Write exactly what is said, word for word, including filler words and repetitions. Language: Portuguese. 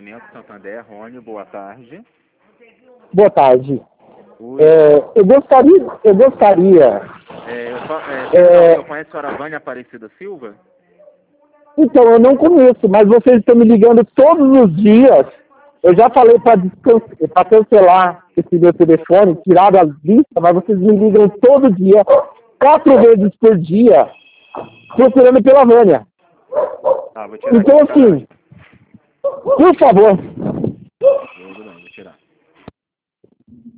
Atendimento Santander, Rony, boa tarde. Boa tarde. Oi. É, eu gostaria, eu gostaria. É, eu só, é, É, eu conheço a senhora Vânia Aparecida Silva? então, eu não conheço, mas vocês estão me ligando todos os dias. Eu já falei para cancelar esse meu telefone, tirar da lista, mas vocês me ligam todo dia, quatro vezes por dia, procurando pela Vânia. Tá, vou tirar Então, aqui, cadastro. assim, por favor,